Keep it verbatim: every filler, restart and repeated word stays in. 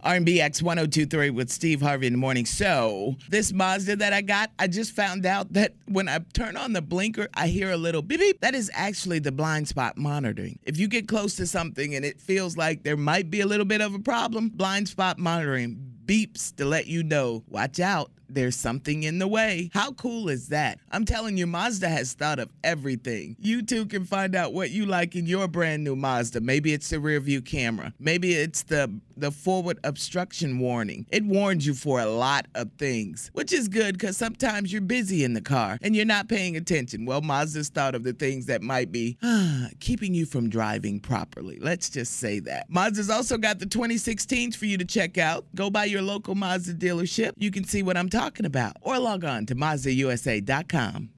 R and B X one oh two point three with Steve Harvey in the morning. So, this Mazda that I got, I just found out that when I turn on the blinker, I hear a little beep beep. That is actually the blind spot monitoring. If you get close to something and it feels like there might be a little bit of a problem, blind spot monitoring beeps to let you know, watch out, there's something in the way. How cool is that? I'm telling you, Mazda has thought of everything. You too can find out what you like in your brand new Mazda. Maybe it's the rear view camera. Maybe it's the, the forward obstruction warning. It warns you for a lot of things, which is good because sometimes you're busy in the car and you're not paying attention. Well, Mazda's thought of the things that might be ah, keeping you from driving properly. Let's just say that. Mazda's also got the twenty sixteens for you to check out. Go by your local Mazda dealership. You can see what I'm talking about, or log on to Mazda U S A dot com.